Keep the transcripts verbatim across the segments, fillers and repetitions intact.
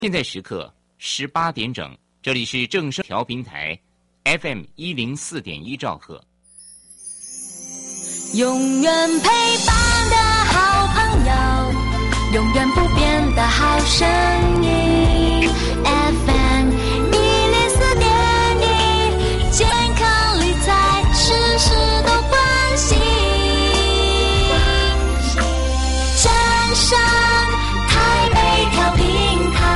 现在时刻十八点整，这里是正声调频台 F M 一零四点一兆赫。 永远陪伴的好朋友，永远不变的好声音 F M 一零四点一，健康理财事事都关心，正声台北调频台。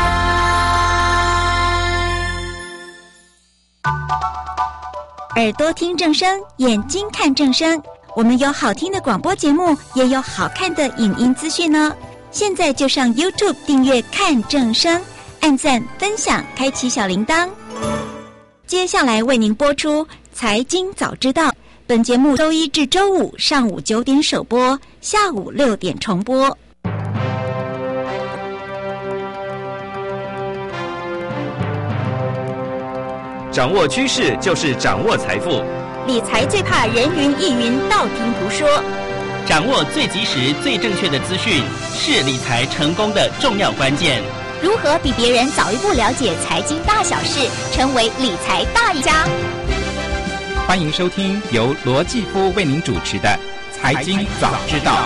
耳朵听正声，眼睛看正声。我们有好听的广播节目，也有好看的影音资讯呢。现在就上 YouTube 订阅看正声，按赞分享，开启小铃铛。接下来为您播出财经早知道，本节目周一至周五上午九点首播，下午六点重播。 掌握趋势就是掌握财富， 理财最怕人云亦云，道听途说。 掌握最及时、最正确的资讯，是理财成功的重要关键。 如何比别人早一步了解财经大小事，成为理财大赢家？ 欢迎收听由罗继夫为您主持的《财经早知道》。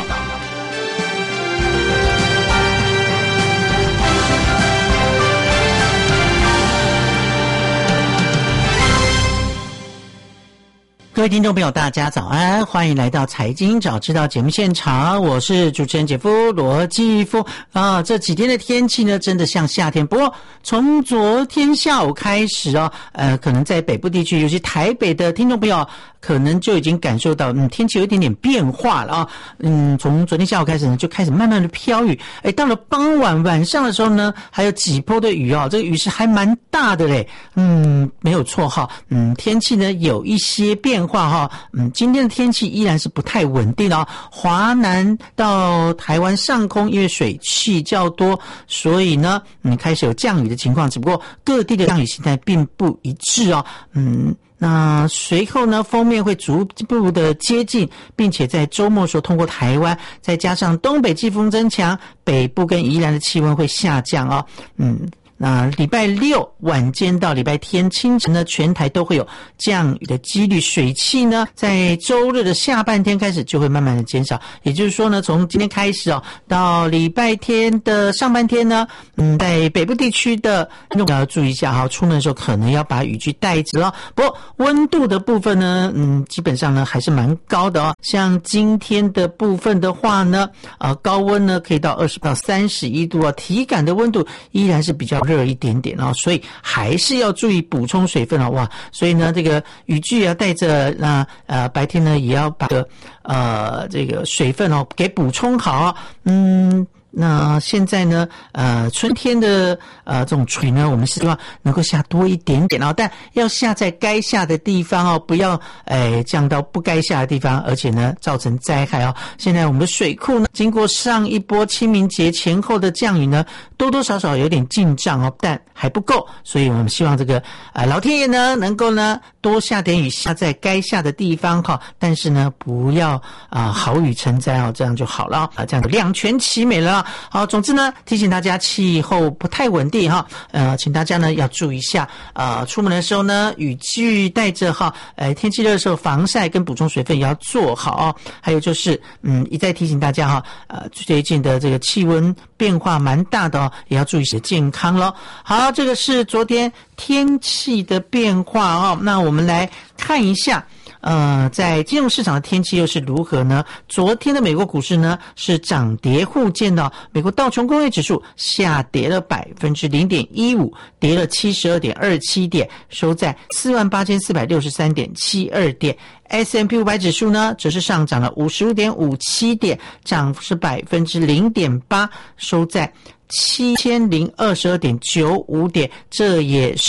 各位听众朋友大家早安，欢迎来到财经早知道节目现场，我是主持人姐夫罗继夫啊。这几天的天气呢真的像夏天，不过从昨天下午开始哦，呃可能在北部地区，尤其台北的听众朋友可能就已经感受到嗯天气有一点点变化了啊。嗯从昨天下午开始呢就开始慢慢的飘雨，诶到了傍晚晚上的时候呢还有几波的雨哦，这个雨势还蛮大的嘞。嗯没有错哈，嗯天气呢有一些变化哈，嗯，今天的天气依然是不太稳定哦。华南到台湾上空，因为水汽较多，所以呢，嗯，开始有降雨的情况。只不过各地的降雨形态并不一致哦。嗯，那随后呢，锋面会逐步的接近，并且在周末的时候通过台湾，再加上东北季风增强，北部跟宜兰的气温会下降哦。嗯。那礼拜六晚间到礼拜天清晨呢，全台都会有降雨的几率，水汽呢在周日的下半天开始就会慢慢的减少。也就是说呢，从今天开始哦，到礼拜天的上半天呢，嗯，在北部地区的听众要注意一下哈，出门的时候可能要把雨具带着哦。不过温度的部分呢，嗯，基本上呢还是蛮高的哦。像今天的部分的话呢，呃，高温呢可以到二十到三十一度啊，体感的温度依然是比较热一点点哦，所以还是要注意补充水分哦。哇，所以呢，这个雨具要带着，那呃白天呢也要把这个呃这个水分哦给补充好。嗯。那现在呢，呃，春天的呃这种水呢，我们是希望能够下多一点点哦，但要下在该下的地方哦，不要诶降到不该下的地方，而且呢造成灾害哦。现在我们的水库呢，经过上一波清明节前后的降雨呢，多多少少有点进账哦，但还不够，所以我们希望这个呃老天爷呢能够呢多下点雨，下在该下的地方哈、哦，但是呢不要啊、呃、好雨成灾哦，这样就好了啊、呃，这样就两全其美了。好，总之呢，提醒大家气候不太稳定哈，呃，请大家呢要注意一下，呃，出门的时候呢，雨具带着哈，呃，天气热的时候防晒跟补充水分也要做好哦。还有就是，嗯，一再提醒大家哈，呃，最近的这个气温变化蛮大的哦，也要注意些健康咯。好，这个是昨天天气的变化哦，那我们来看一下。呃，在金融市场的天气又是如何呢？昨天的美国股市呢是涨跌互见的、哦，美国道琼工业指数下跌了百分之零点一五，跌了七十二点二七点，收在四万八千四百六十三点七二点。S and P 五百指数呢，则是上涨了五十五点五七点，涨幅是百分之零点八，收在七千零二十二点九五点，这也是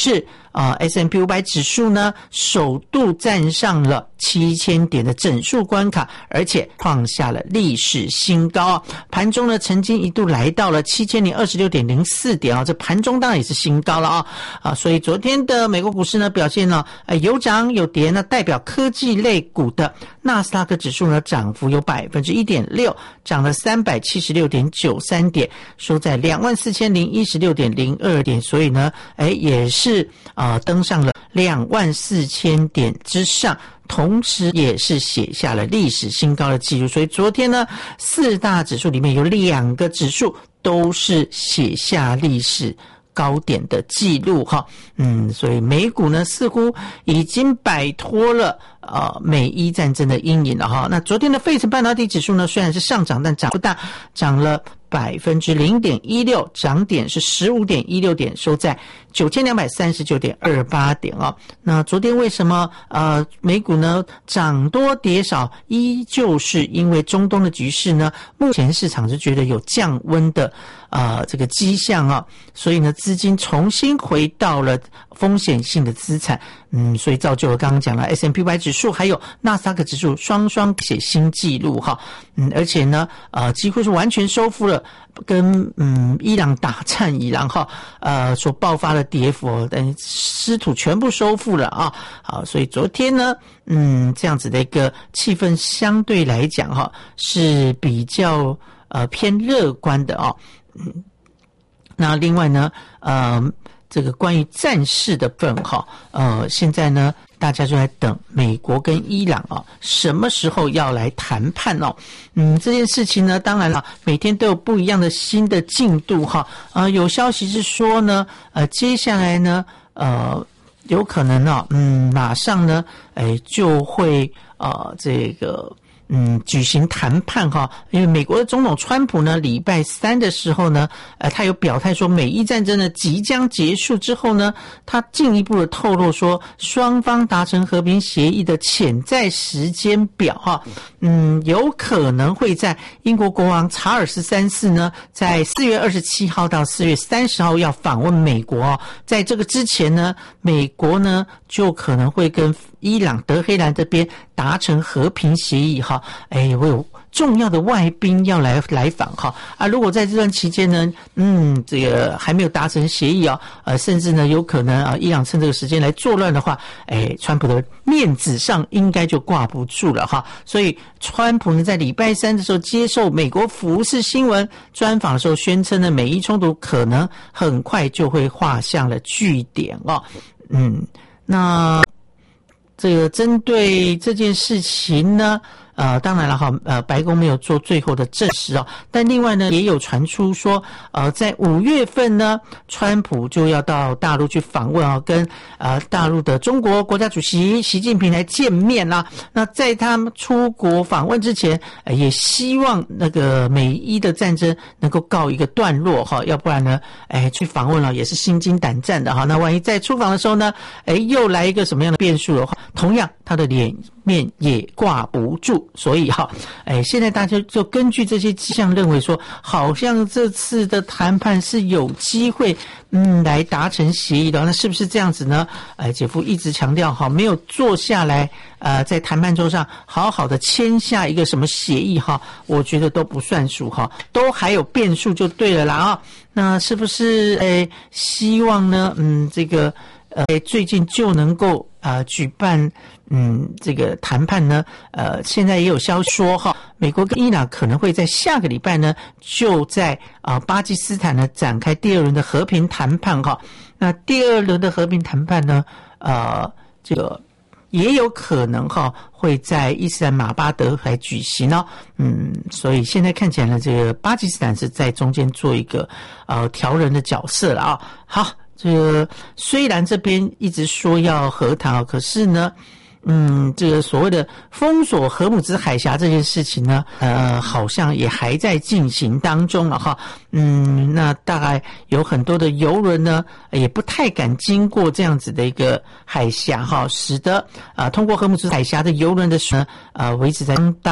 啊 S and P 五百 指数呢首度站上了七千点的整数关卡，而且创下了历史新高。盘中呢曾经一度来到了七千零二十六点零四点啊，这盘中当然也是新高了啊啊！所以昨天的美国股市呢表现呢呃有涨有跌，那代表科技类股的纳斯达克指数呢涨幅有 百分之一点六， 涨了 三百七十六点九三点，收在 两万四千零一十六点零二点，所以呢哎也是啊、呃、登上了两万四千点之上，同时也是写下了历史新高的记录。所以昨天呢四大指数里面有两个指数都是写下历史高点的记录哈，嗯，所以美股呢似乎已经摆脱了呃美伊战争的阴影了哈。那昨天的费城半导体指数呢虽然是上涨，但涨不大，涨了百分之零点一六，涨点是十五点一六点，收在九千两百三十九点二八点哦。那昨天为什么呃美股呢涨多跌少，依旧是因为中东的局势呢，目前市场是觉得有降温的呃这个迹象啊、哦，所以呢资金重新回到了风险性的资产，嗯，所以造就了刚刚讲了 S and P 五百 指数还有纳斯达克指数双双写新纪录哈，嗯，而且呢呃几乎是完全收复了跟嗯伊朗打战以来哈呃所爆发的跌幅哦，等失土全部收复了啊。好，所以昨天呢嗯这样子的一个气氛相对来讲哈是比较呃偏乐观的哦。嗯，那另外呢呃这个关于战事的部分哈呃现在呢大家就在等美国跟伊朗啊什么时候要来谈判哦。嗯，这件事情呢当然了每天都有不一样的新的进度哈。呃有消息是说呢呃接下来呢呃有可能啊嗯马上呢哎就会呃这个嗯，举行谈判哈，因为美国的总统川普呢，礼拜三的时候呢，呃，他有表态说，美伊战争呢即将结束之后呢，他进一步的透露说，双方达成和平协议的潜在时间表哈，嗯，有可能会在英国国王查尔斯三世呢，在四月二十七号到四月三十号要访问美国哦，在这个之前呢，美国呢就可能会跟伊朗、德黑兰这边达成和平协议哈，哎，我有重要的外宾要来来访哈啊！如果在这段期间呢，嗯，这个还没有达成协议啊，呃，甚至呢有可能啊，伊朗趁这个时间来作乱的话，哎，川普的面子上应该就挂不住了哈。所以，川普呢在礼拜三的时候接受美国福斯新闻专访的时候，宣称呢美伊冲突可能很快就会画上了句点哦。嗯，那。这个针对这件事情呢，呃，当然了哈，呃，白宫没有做最后的证实哦，但另外呢，也有传出说，呃，在五月份呢，川普就要到大陆去访问哦，跟呃大陆的中国国家主席习近平来见面啦。那在他们出国访问之前，呃、也希望那个美伊的战争能够告一个段落哈，要不然呢，哎，去访问了也是心惊胆战的哈。那万一在出访的时候呢，哎，又来一个什么样的变数的话，同样他的脸面也挂不住，所以哈，哎，现在大家就根据这些迹象认为说，好像这次的谈判是有机会，嗯，来达成协议的。那是不是这样子呢？哎，姐夫一直强调哈，没有坐下来，呃，在谈判桌上好好的签下一个什么协议哈，我觉得都不算数哈，都还有变数就对了啦啊。那是不是哎，希望呢？嗯，这个。呃，最近就能够呃举办嗯这个谈判呢，呃，现在也有消息说哈，美国跟伊朗可能会在下个礼拜呢，就在啊、呃、巴基斯坦呢展开第二轮的和平谈判哈。那第二轮的和平谈判呢，呃，这个也有可能哈会在伊斯兰马巴德来举行哦。嗯，所以现在看起来呢，这个巴基斯坦是在中间做一个呃调人的角色了啊。好。这个虽然这边一直说要和谈啊，可是呢，嗯，这个所谓的封锁荷姆兹海峡这件事情呢，呃，好像也还在进行当中了哈。嗯，那大概有很多的邮轮呢，也不太敢经过这样子的一个海峡哈，使得啊、呃，通过荷姆兹海峡的邮轮的呢，呃，维持在相当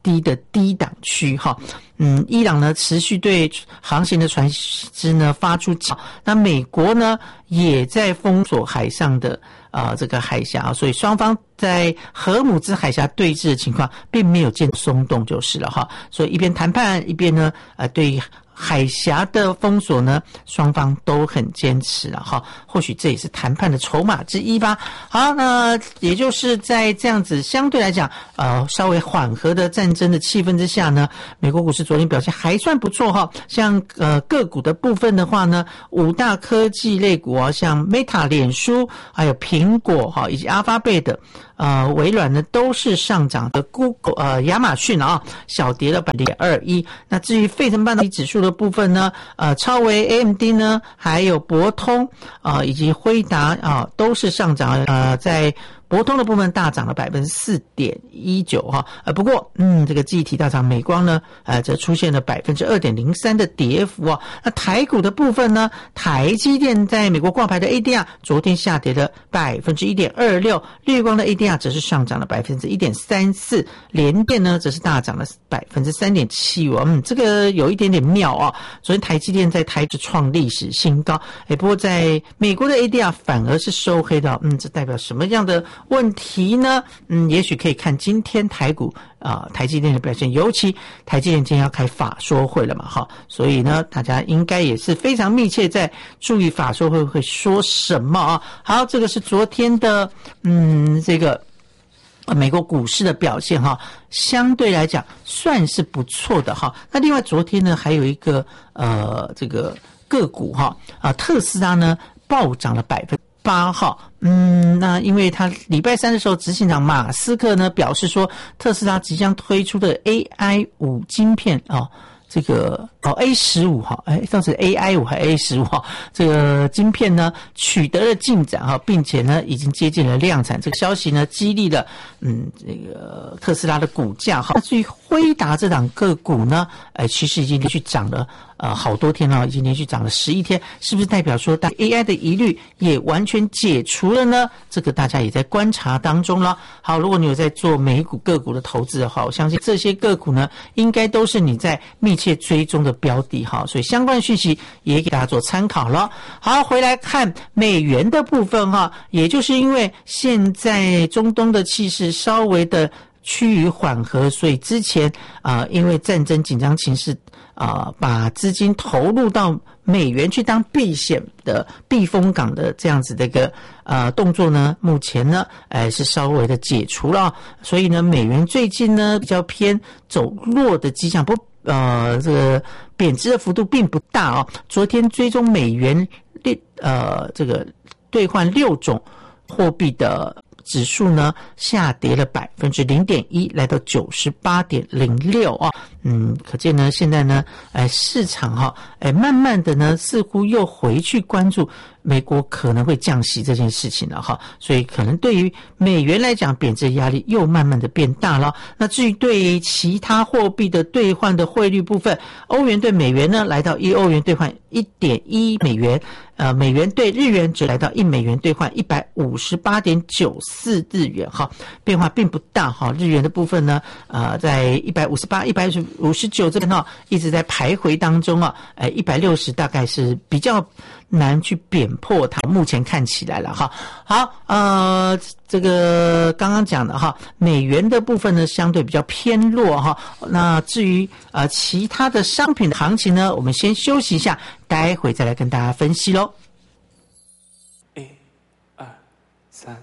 低的低档区哈。嗯，伊朗呢持续对航行的船只呢发出警告，那美国呢也在封锁海上的啊、呃、这个海峡，所以双方在荷姆兹海峡对峙的情况并没有见松动就是了哈。所以一边谈判一边呢呃对海峡的封锁呢，双方都很坚持了哈，或许这也是谈判的筹码之一吧。好，那也就是在这样子相对来讲，呃，稍微缓和的战争的气氛之下呢，美国股市昨天表现还算不错哈。像呃个股的部分的话呢，五大科技类股啊，像 Meta 脸书，还有苹果哈，以及 Alphabet 呃微软呢都是上涨的。Google 呃亚马逊啊小跌了百分之零点二一。那至于费城半导体指数的部分呢，呃，超微 A M D 呢，还有博通啊、呃，以及辉达啊，都是上涨。呃，在博通的部分大涨了百分之四点一九哈。呃，不过嗯，这个记忆体大厂美光呢，呃，则出现了百分之二点零三的跌幅啊。那台股的部分呢，台积电在美国挂牌的 A D R 昨天下跌了百分之一点二六，绿光的 A D R 则是上涨了百分之一点三四，联电呢则是大涨了百分之三点七五。嗯，这个有一点点妙啊。昨天台积电在台指创历史新高，哎，不过在美国的 A D R 反而是收黑的，嗯，这代表什么样的问题呢？嗯，也许可以看今天台股啊、呃，台积电的表现，尤其台积电今天要开法说会了嘛，哈，所以呢，大家应该也是非常密切在注意法说会会说什么啊。好，这个是昨天的嗯这个。美国股市的表现哈，相对来讲算是不错的哈。那另外昨天呢，还有一个呃这个个股哈啊，特斯拉呢暴涨了百分之八哈。嗯，那因为他礼拜三的时候，执行长马斯克呢表示说，特斯拉即将推出的 A I 五 晶片啊。这个哦 A 十五 哈，哎，上次 A I 五 还 A 十五 哈，这个晶片呢取得了进展哈，并且呢已经接近了量产。这个消息呢激励了嗯这个特斯拉的股价哈。至于辉达这档个股呢，哎，其实已经连续涨了呃好多天了，已经连续涨了十一天，是不是代表说大 A I 的疑虑也完全解除了呢？这个大家也在观察当中了。好，如果你有在做美股个股的投资的话，我相信这些个股呢，应该都是你在密切追踪的标的哈，所以相关讯息也给大家做参考了。好，回来看美元的部分哈，也就是因为现在中东的气势稍微的趋于缓和，所以之前啊、呃，因为战争紧张情势啊、呃，把资金投入到美元去当避险的避风港的这样子的一个呃动作呢，目前呢，哎是稍微的解除了，所以呢，美元最近呢比较偏走弱的迹象，不呃这个贬值的幅度并不大啊、哦。昨天追踪美元六呃这个兑换六种货币的指数呢下跌了百分之零点一，来到九十八点零六啊。嗯，可见呢，现在呢，哎，市场哈、哦，哎，慢慢的呢，似乎又回去关注美国可能会降息这件事情了哈，所以可能对于美元来讲，贬值压力又慢慢的变大了。那至于对于其他货币的兑换的汇率部分，欧元对美元呢，来到一欧元兑换一点一美元，呃，美元对日元则来到一美元兑换一百五十八点九四日元哈，变化并不大哈。日元的部分呢，呃，在一百五十八、一百五十九这边哈，一直在徘徊当中啊，呃，一百六十大概是比较难去贬破它，目前看起来了哈。好，呃，这个刚刚讲的哈，美元的部分呢相对比较偏弱哈。那至于呃其他的商品的行情呢，我们先休息一下，待会再来跟大家分析咯。 一、二、三、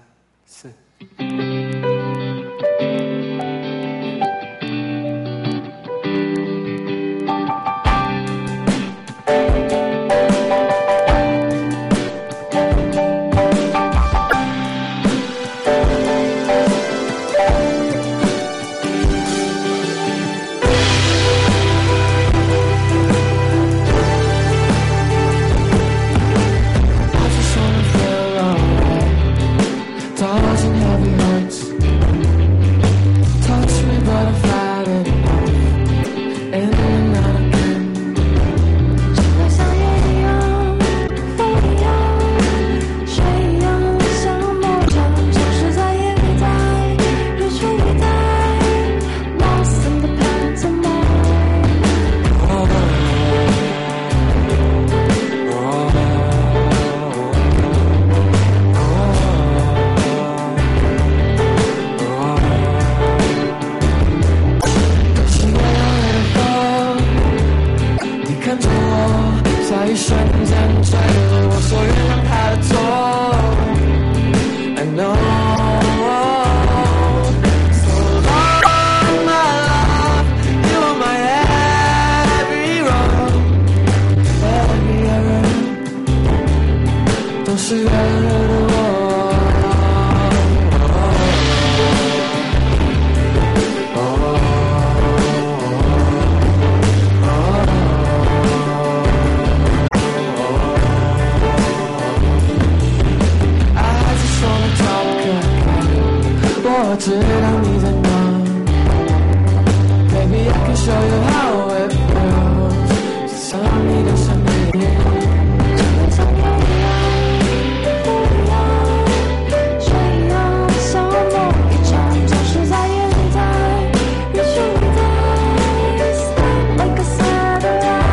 四。Tossing heavy hearts 是原来的我。我知道你在哪 Baby I can show you how it feels 只想让你的身边真的想要不一样所以让我像梦一场就是在眼袋你是你的 Stand like a satellite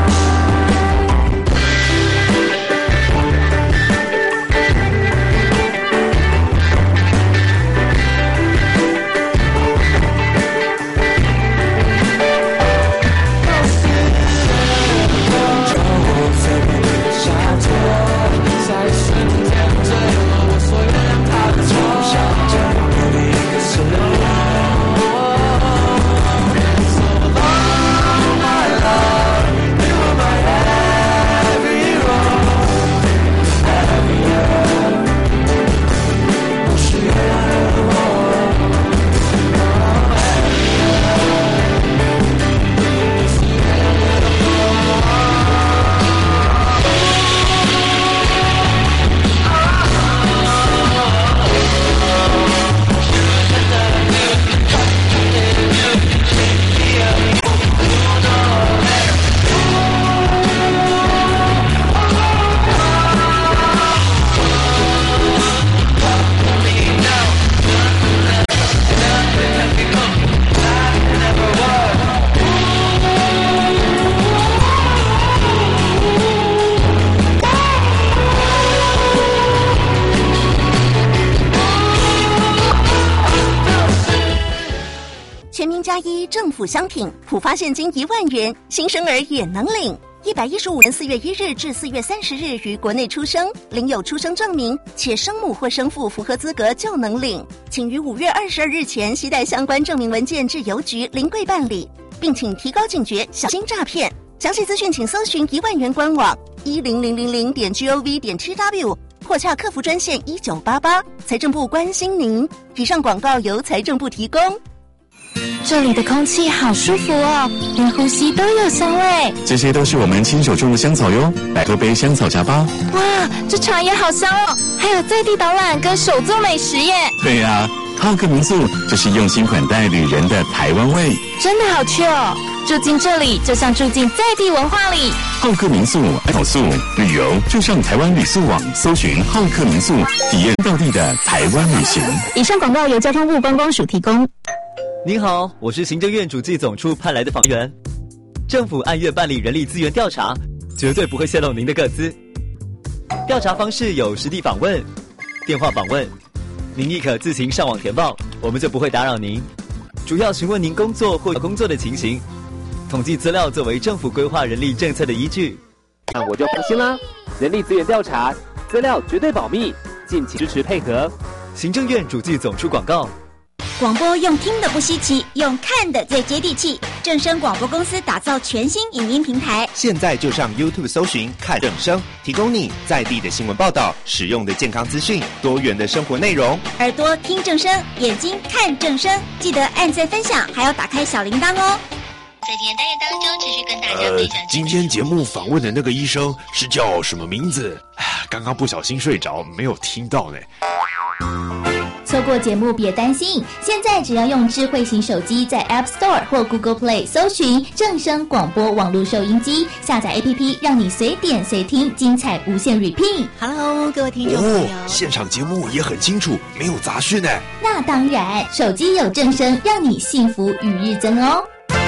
政府商品普发现金一万元，新生儿也能领。一百一十五年四月一日至四月三十日于国内出生，领有出生证明，且生母或生父符合资格就能领。请于五月二十二日前携带相关证明文件至邮局临柜办理，并请提高警觉，小心诈骗。详细资讯请搜寻一万元官网一零零零零点 gov 点 tw 或洽客服专线一九八八。财政部关心您。以上广告由财政部提供。 这里的空气好舒服哦，连呼吸都有香味。 这些都是我们亲手种的香草哟，来喝杯香草茶吧。 哇，这茶也好香哦，还有在地导览跟手作美食耶。 对呀、啊，好客民宿就是用心款待旅人的台湾味， 真的好去哦。住进这里就像住进在地文化里。 好客民宿，好宿旅游就上台湾旅宿网搜寻好客民宿，体验道地的台湾旅行。 以上广告由交通部观光署提供。 您好，我是行政院主计总处派来的访员。政府按月办理人力资源调查，绝对不会泄露您的个资。调查方式有实地访问、电话访问，您亦可自行上网填报，我们就不会打扰您。主要询问您工作或工作的情形，统计资料作为政府规划人力政策的依据。 那我就放心啦，人力资源调查资料绝对保密，敬请支持配合。 行政院主计总处广告。 广播用听的不稀奇，用看的最接地气。正声广播公司打造全新影音平台， 现在就上 YouTube 搜寻看正声，提供你在地的新闻报道、实用的健康资讯、多元的生活内容。 耳朵听正声，眼睛看正声，记得按赞分享，还要打开小铃铛哦。 在今天单元当中，持续跟大家分享、呃。 今天节目访问的那个医生是叫什么名字？刚刚不小心睡着，没有听到呢。 错过节目别担心，现在只要用智慧型手机在 App Store 或 Google Play 搜寻正声广播网络收音机，下载 A P P 让你随点随听，精彩无限 repeat。 Hello， 各位听众朋友， 哦，现场节目也很清楚，没有杂讯呢。 那当然，手机有正声，让你幸福与日增哦。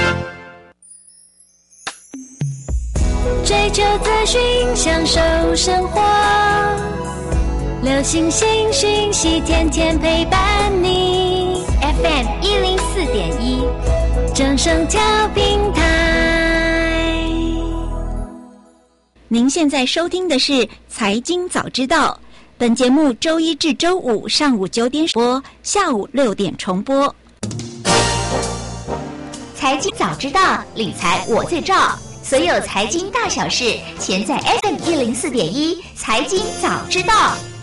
追求资讯，享受生活。流行新讯息，天天陪伴你。F M 一零四点一，正声调频台。 您现在收听的是《财经早知道》，本节目周一至周五上午九点播，下午六点重播。 财经早知道，理财我最照。所有财经大小事，全在 F M 一零四点一，财经早知道。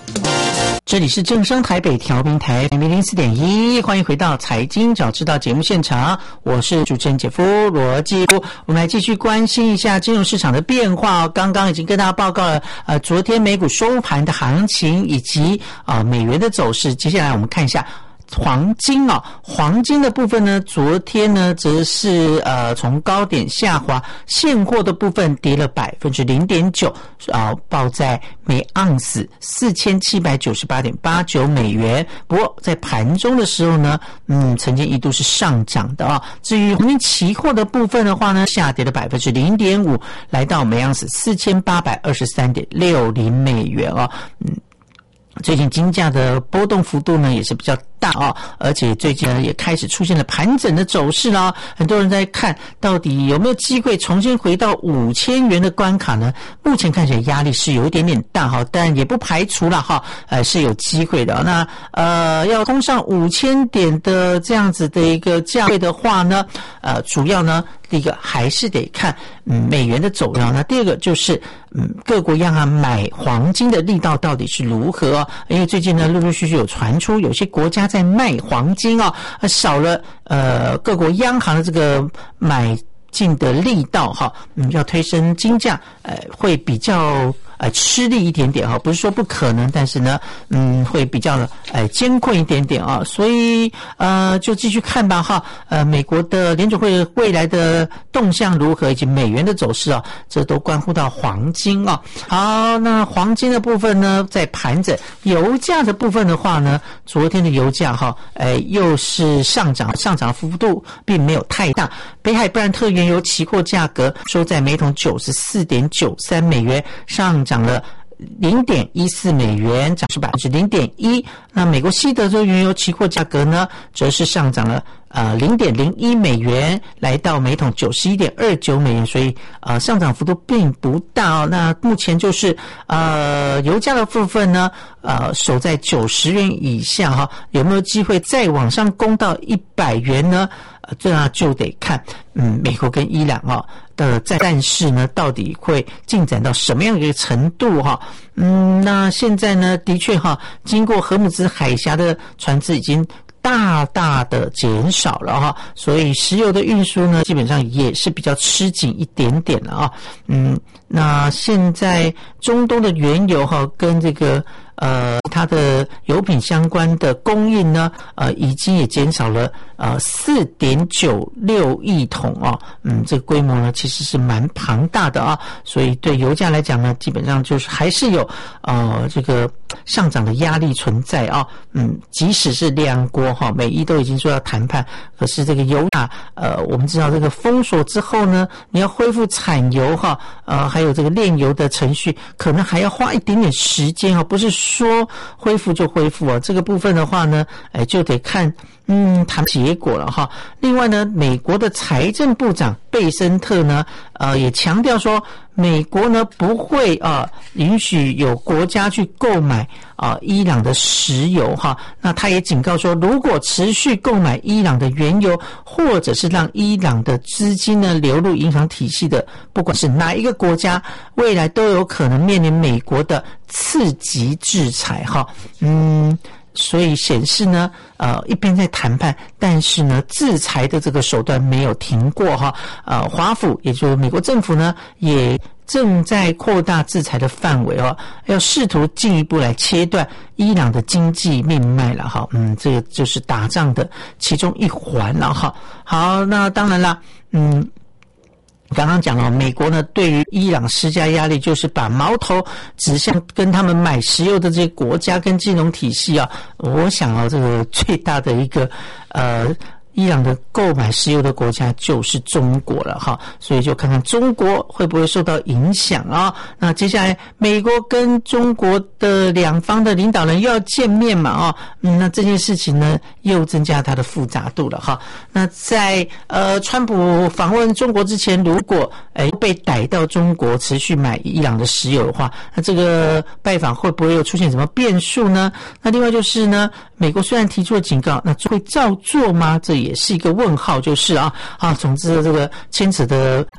这里是正声台北调频台 F M 一零四点一，欢迎回到财经早知道节目现场，我是主持人姐夫罗继夫。我们来继续关心一下金融市场的变化哦。刚刚已经跟大家报告了，呃，昨天美股收盘的行情以及啊、呃、美元的走势。接下来我们看一下黄金啊，黄金的部分呢，昨天呢则是呃从高点下滑，现货的部分跌了百分之零点九，啊，报在每盎司四千七百九十八点八九美元。不过在盘中的时候呢，嗯，曾经一度是上涨的啊。至于黄金期货的部分的话呢，下跌了百分之零点五，来到每盎司四千八百二十三点六零美元啊，嗯。最近金价的波动幅度呢也是比较大哦，而且最近呢也开始出现了盘整的走势啦。很多人在看到底有没有机会重新回到五千元的关卡呢？目前看起来压力是有一点点大哈，但也不排除了哈，呃是有机会的。那呃要攻上五千点的这样子的一个价位的话呢，呃主要呢第一个还是得看嗯美元的走势，那第二个就是嗯各国央行买黄金的力道到底是如何哦？因为最近呢陆陆续续有传出有些国家在卖黄金哦，少了呃各国央行的这个买进的力道哈，嗯要推升金价呃会比较呃吃力一点点哈，不是说不可能，但是呢嗯会比较呃艰困一点点啊，所以呃就继续看吧哈，呃美国的联准会未来的动向如何，以及美元的走势啊，这都关乎到黄金啊。好，那黄金的部分呢在盘整，油价的部分的话呢，昨天的油价哈呃又是上涨，上涨幅度并没有太大，北海布兰特原油期货价格收在每桶九十四点九三美元，上涨了零点一四美元，涨是百分之零点一。那美国西德州原油期货价格呢，则是上涨了呃零点零一美元，来到每桶九十一点二九美元，所以呃上涨幅度并不大哦。那目前就是呃油价的部分呢，呃守在九十元以下哈，有没有机会再往上攻到一百元呢？呃，这样就得看嗯美国跟伊朗啊的战事呢，到底会进展到什么样的一个程度哈？嗯，那现在呢，的确哈，经过荷姆兹海峡的船只已经大大的减少了哈，所以石油的运输呢，基本上也是比较吃紧一点点了啊。嗯，那现在中东的原油哈，跟这个呃它的油品相关的供应呢，呃已经也减少了呃 四点九六亿桶啊，嗯，这个规模呢其实是蛮庞大的啊，所以对油价来讲呢，基本上就是还是有呃这个上涨的压力存在啊，嗯，即使是两国哈，美伊都已经说要谈判，可是这个油价呃我们知道这个封锁之后呢，你要恢复产油哈，呃还有这个炼油的程序，可能还要花一点点时间啊，不是说恢复就恢复啊，这个部分的话呢，哎就得看嗯谈结果了哈。另外呢，美国的财政部长贝森特呢，呃也强调说，美国呢不会啊、呃、允许有国家去购买啊、呃、伊朗的石油哈。那他也警告说，如果持续购买伊朗的原油，或者是让伊朗的资金呢流入银行体系的，不管是哪一个国家，未来都有可能面临美国的次级制裁哈。嗯。所以显示呢，呃，一边在谈判，但是呢，制裁的这个手段没有停过哈。呃，华府也就是美国政府呢，也正在扩大制裁的范围哦，要试图进一步来切断伊朗的经济命脉了哈。嗯，这个就是打仗的其中一环了哈。好，那当然啦，嗯。刚刚讲了，美国呢对于伊朗施加压力，就是把矛头指向跟他们买石油的这些国家跟金融体系啊。我想啊，这个最大的一个呃。伊朗的购买石油的国家就是中国了哈，所以就看看中国会不会受到影响啊。那接下来美国跟中国的两方的领导人又要见面嘛啊，嗯，那这件事情呢又增加它的复杂度了哈。那在呃川普访问中国之前，如果诶被逮到中国持续买伊朗的石油的话，那这个拜访会不会又出现什么变数呢？那另外就是呢，美国虽然提出了警告，那会照做吗？这也是一个问号，就是啊啊，总之这个牵扯的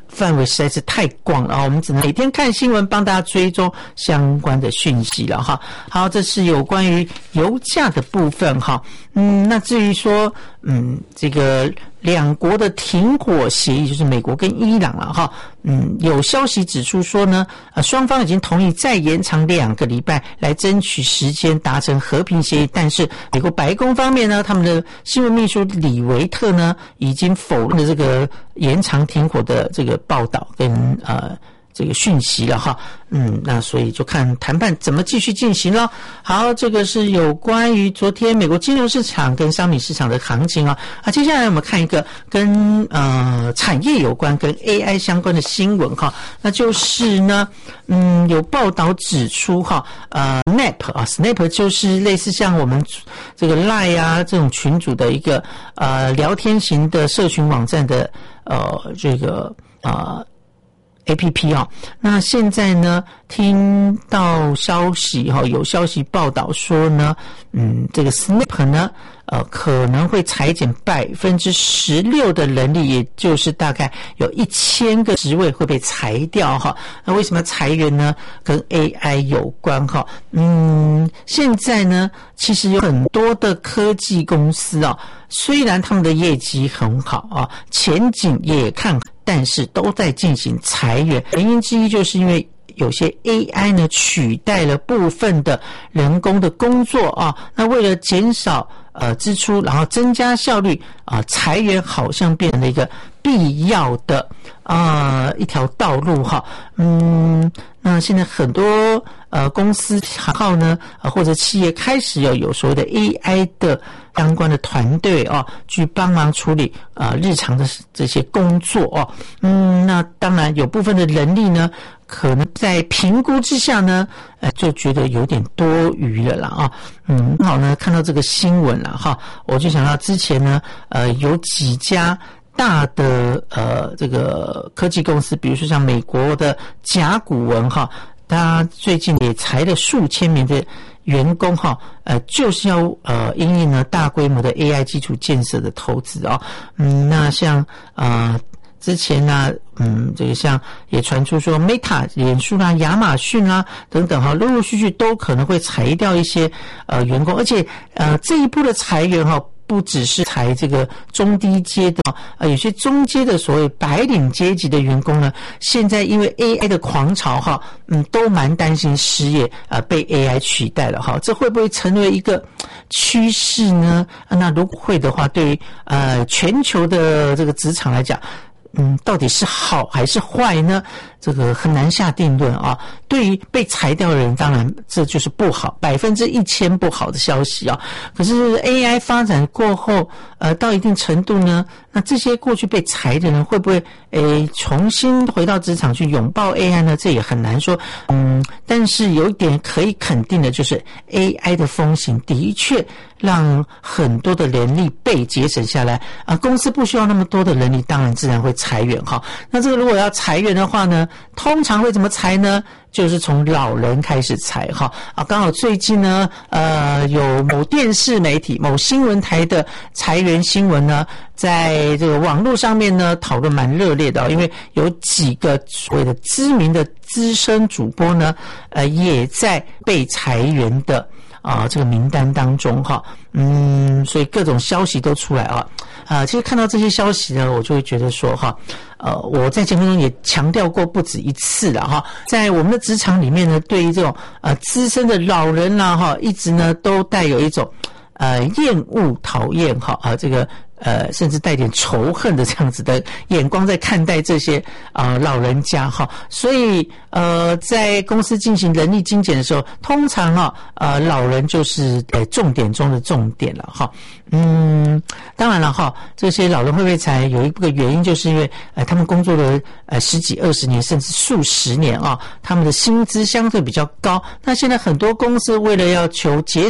范围实在是太广了啊，我们只能每天看新闻，帮大家追踪相关的讯息了哈。好，这是有关于油价的部分哈。嗯，那至于说，嗯，这个两国的停火协议，就是美国跟伊朗了哈。嗯，有消息指出说呢，呃，双方已经同意再延长两个礼拜来争取时间达成和平协议，但是美国白宫方面呢，他们的新闻秘书李维特呢，已经否认了这个延长停火的这个报道跟呃这个讯息了哈。嗯，那所以就看谈判怎么继续进行了。好，这个是有关于昨天美国金融市场跟商品市场的行情啊。啊，接下来我们看一个跟呃产业有关、跟 A I 相关的新闻哈。那就是呢，嗯，有报道指出哈，呃 ，Snap 啊 ，Snap 就是类似像我们这个 Line 啊这种群组的一个呃聊天型的社群网站的呃这个呃。A P P 啊，那现在呢，听到消息哈，有消息报道说呢，嗯，这个 Snap 呢，呃，可能会裁减百分之十六的人力，也就是大概有一千个职位会被裁掉哈。那为什么裁员呢？跟 A I 有关哈。嗯，现在呢，其实有很多的科技公司啊，虽然他们的业绩很好啊，前景也看好，但是都在进行裁员，原因之一就是因为有些 A I 呢取代了部分的人工的工作啊，那为了减少呃支出，然后增加效率啊、呃，裁员好像变成了一个必要的啊、呃、一条道路哈。嗯，那现在很多呃公司行号呢，呃或者企业开始要有所谓的 A I 的相关的团队啊，去帮忙处理啊、呃、日常的这些工作哦、啊。嗯，那当然有部分的人力呢，可能在评估之下呢，呃就觉得有点多余了啦啊。嗯，好呢，看到这个新闻了哈，我就想到之前呢，呃有几家大的呃这个科技公司，比如说像美国的甲骨文哈，它最近也裁了数千名的员工哈，呃，就是要呃因应呢大规模的 A I 基础建设的投资啊、哦。嗯，那像呃之前呢、啊，嗯，这个像也传出说 Meta 脸书啦、亚马逊啦等等哈，陆陆续续都可能会裁掉一些呃员工，而且呃这一波的裁员哈。不只是裁这个中低阶的啊，有些中阶的所谓白领阶级的员工呢，现在因为 A I 的狂潮哈，嗯，都蛮担心失业啊被 A I 取代了哈，这会不会成为一个趋势呢？那如果会的话，对于呃全球的这个职场来讲，嗯，到底是好还是坏呢？这个很难下定论啊。对于被裁掉的人，当然这就是不好，百分之一千不好的消息啊。可是 A I 发展过后，呃，到一定程度呢，那这些过去被裁的人会不会诶重新回到职场去拥抱 A I 呢？这也很难说。嗯，但是有一点可以肯定的就是 A I 的风行的确让很多的人力被节省下来啊，公司不需要那么多的人力，当然自然会裁员哈。那这个如果要裁员的话呢，通常会怎么裁呢？就是从老人开始裁哈啊，刚好最近呢，呃，有某电视媒体、某新闻台的裁员新闻呢，在这个网络上面呢讨论蛮热烈的、哦，因为有几个所谓的知名的资深主播呢，呃，也在被裁员的啊这个名单当中哈，嗯，所以各种消息都出来啊。啊，其实看到这些消息呢，我就会觉得说哈，呃，我在节目中也强调过不止一次了哈，在我们的职场里面呢，对于这种呃资深的老人啦哈，一直呢都带有一种呃厌恶、讨厌哈啊这个。呃，甚至带点仇恨的这样子的眼光在看待这些啊、呃、老人家哈，所以呃，在公司进行人力精简的时候，通常啊呃老人就是呃重点中的重点了哈。嗯，当然了哈，这些老人会被裁，有一个原因就是因为呃他们工作了呃十几二十年甚至数十年啊，他们的薪资相对比较高。那现在很多公司为了要求节